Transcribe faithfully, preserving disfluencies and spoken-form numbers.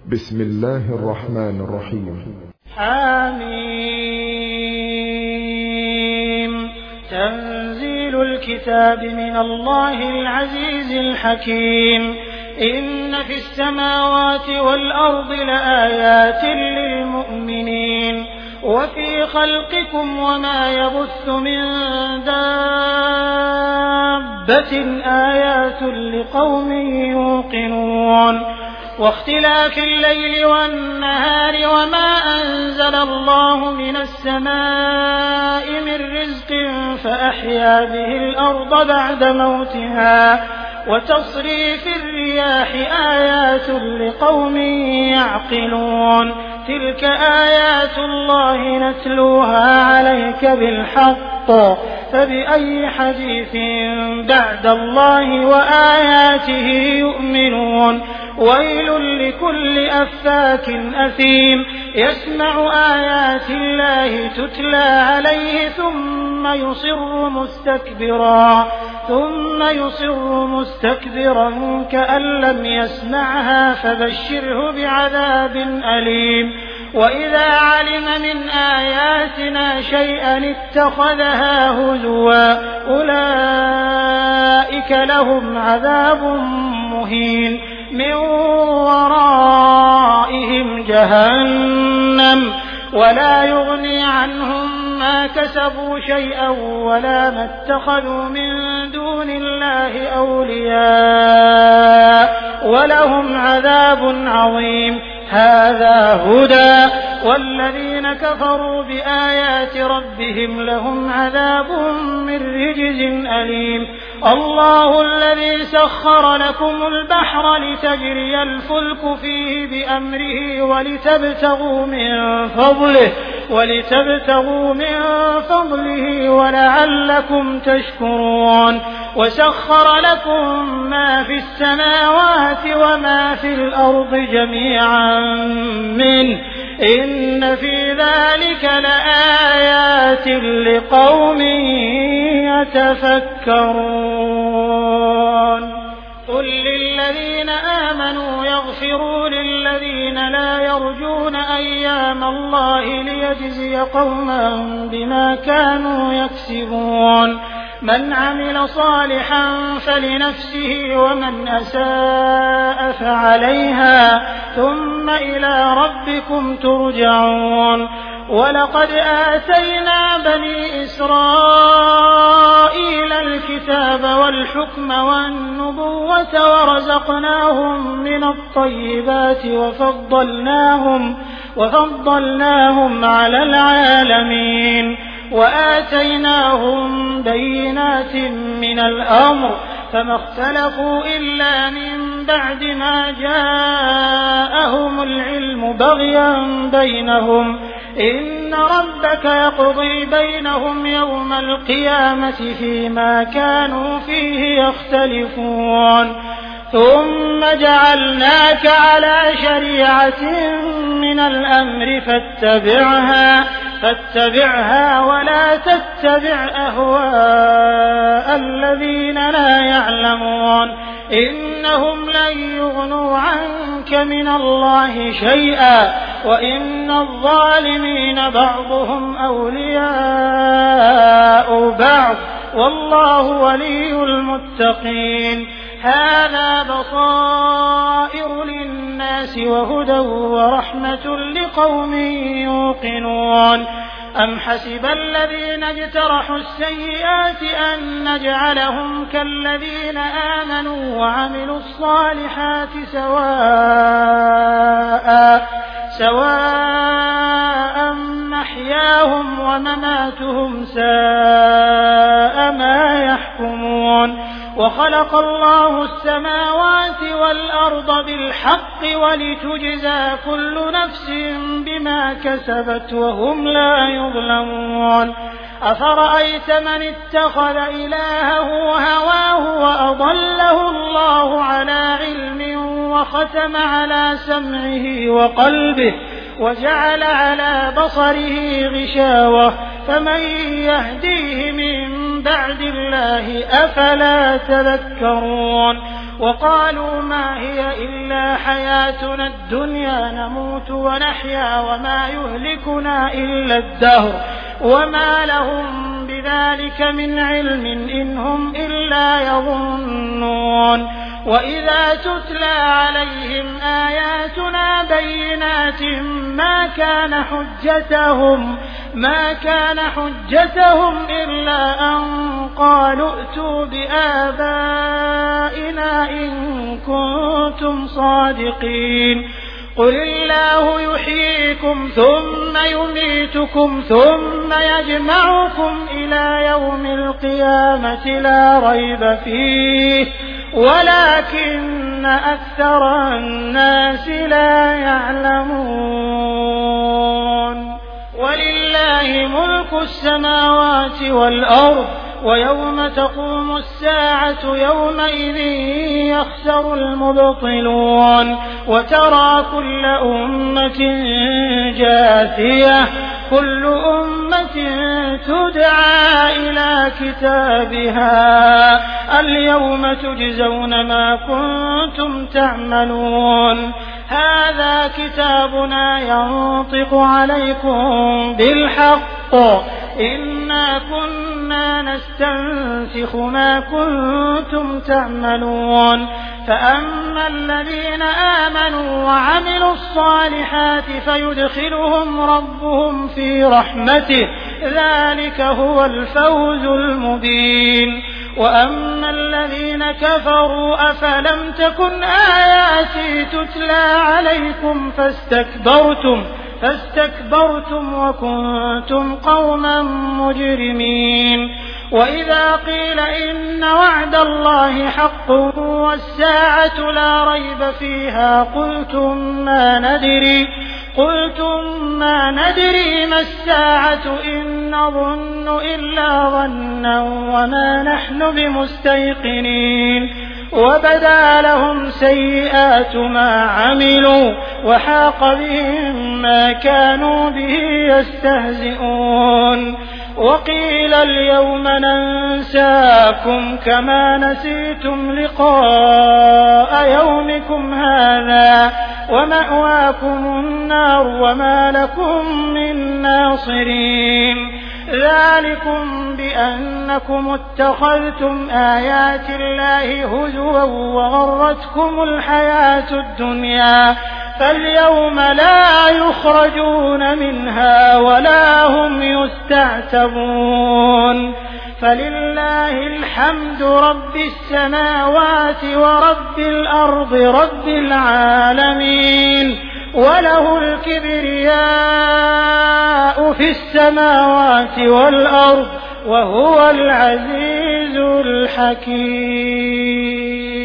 بسم الله الرحمن الرحيم. حميم. تنزيل الكتاب من الله العزيز الحكيم. إن في السماوات والأرض لآيات للمؤمنين وفي خلقكم وما يبث من دابة آيات لقوم يوقنون. واختلاف الليل والنهار وما أنزل الله من السماء من رزق فأحيا به الأرض بعد موتها وتصريف الرياح آيات لقوم يعقلون. تلك آيات الله نتلوها عليك بالحق فبأي حديث بعد الله وآياته يؤمنون. ويل لكل أفاك أثيم يسمع آيات الله تتلى عليه ثم يصر مستكبرا ثم يصر مستكبرا كأن لم يسمعها فبشره بعذاب أليم. وإذا علم من آياتنا شيئا اتخذها هزوا أولئك لهم عذاب مهين من ورائهم جهنم ولا يغني عنهم ما كسبوا شيئا ولا ما اتخذوا من دون الله أولياء ولهم عذاب عظيم. هذا هدى والذين كفروا بآيات ربهم لهم عذاب من رجز أليم. الله الذي سخر لكم البحر لتجري الفلك فيه بأمره ولتبتغوا من فضله ولتبتغوا من فضله ولعلكم تشكرون. وسخر لكم ما في السماوات وما في الأرض جميعا منه إن في ذلك لآيات لقوم يتفكرون. قل للذين آمنوا يغفروا للذين لا يرجون أيام الله ليجزي قوما بما كانوا يكسبون. من عمل صالحا فلنفسه ومن أساء فعليها ثم إلى ربكم ترجعون. ولقد آتينا بني إسرائيل الكتاب والحكم والنبوة ورزقناهم من الطيبات وفضلناهم, وفضلناهم على العالمين وآتيناهم بينات من الأمر فما اختلفوا إلا من بعد ما جاءهم العلم بغيا بينهم. إن ربك يقضي بينهم يوم القيامة فيما كانوا فيه يختلفون. ثم جعلناك على شريعة من الأمر فاتبعها فاتبعها ولا تتبع أهواء الذين لا يعلمون إنهم لن يغنوا عنك من الله شيئا وإن الظالمين بعضهم أولياء بعض والله ولي المتقين. هذا بصائر للناس وهدى ورحمة لقوم يوقنون. أم حسب الذين اجترحوا السيئات أن نجعلهم كالذين آمنوا وعملوا الصالحات سواء سواء محياهم ومماتهم ساء ما يحكمون. وخلق الله السماوات والأرض بالحق ولتجزى كل نفس بما كسبت وهم لا يظلمون. أفرأيت من اتخذ إلهه هواه وأضله الله على علم وختم على سمعه وقلبه وجعل على بصره غشاوة فمن يهديه من بعد الله أفلا تذكرون. وقالوا ما هي إلا حياتنا الدنيا نموت ونحيا وما يهلكنا إلا الدهر وما لهم بذلك من علم إن هم إلا يظنون وإذا تتلى عليهم آياتنا بينات ما كان حجتهم ما كان حجتهم إلا أن قالوا ائتوا بآبائنا إن كنتم صادقين قل الله يحييكم ثم يميتكم ثم يجمعكم إلى يوم القيامة لا ريب فيه ولكن أكثر الناس لا يعلمون ولله ملك السماوات والأرض ويوم تقوم الساعة يومئذ يخسر المبطلون وترى كل أمة جاثية كل أمة تدعى إلى كتابها اليوم تجزون ما كنتم تعملون هذا كتابنا ينطق عليكم بالحق إنا كنا نستنسخ ما كنتم تعملون فأما الذين آمنوا وعملوا الصالحات فيدخلهم ربهم في رحمته ذلك هو الفوز المبين وأما الذين كفروا أفلم تكن آياتي تتلى عليكم فاستكبرتم فاستكبرتم وكنتم قوما مجرمين وإذا قيل إن وعد الله حق والساعة لا ريب فيها قلتم ما ندري قلتم ما ندري ما الساعة إن نظن إلا ظنا وما نحن بمستيقنين وبدا لهم سيئات ما عملوا وحاق بهم ما كانوا به يستهزئون وقيل اليوم ننساكم كما نسيتم لقاء يومكم هذا ومأواكم النار وما لكم من ناصرين ذلكم بأنكم اتخذتم آيات الله هزوا وغرتكم الحياة الدنيا فاليوم لا يخرجون منها ولا هم يستعتبون فلله الحمد رب السماوات ورب الأرض رب العالمين وله الكبرياء في السماوات والأرض وهو العزيز الحكيم